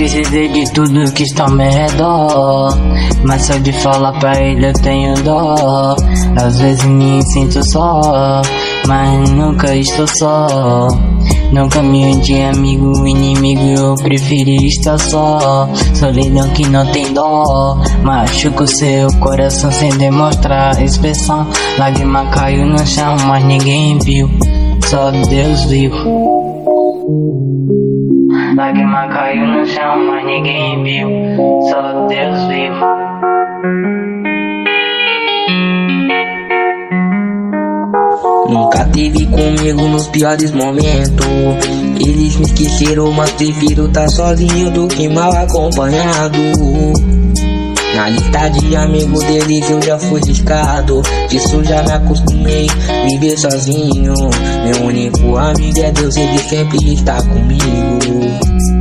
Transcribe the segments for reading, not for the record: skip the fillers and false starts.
precisei de tudo que está ao meu redor, mas só de falar pra ele eu tenho dó. Às vezes me sinto só, mas nunca estou só. No caminho de amigo, inimigo, eu preferi estar só. Solidão que não tem dó, machuca o seu coração sem demonstrar expressão. Lágrima caiu no chão, mas ninguém viu, só Deus viu. Lágrima caiu no chão, mas ninguém viu, só Deus viu. Nunca teve comigo nos piores momentos. Eles me esqueceram, mas prefiro tá sozinho do que mal acompanhado. Na lista de amigos deles eu já fui riscado, disso já me acostumei, viver sozinho. Meu único amigo é Deus, ele sempre está comigo.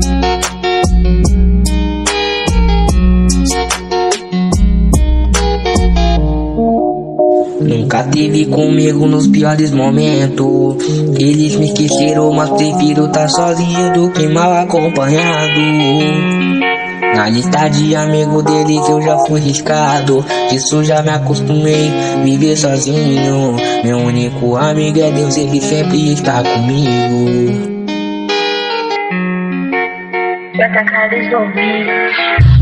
Nunca teve comigo nos piores momentos. Eles me esqueceram, mas prefiro tá sozinho do que mal acompanhado. Na lista de amigos deles eu já fui riscado, disso já me acostumei, viver sozinho. Meu único amigo é Deus, ele sempre está comigo. JK Resolvi.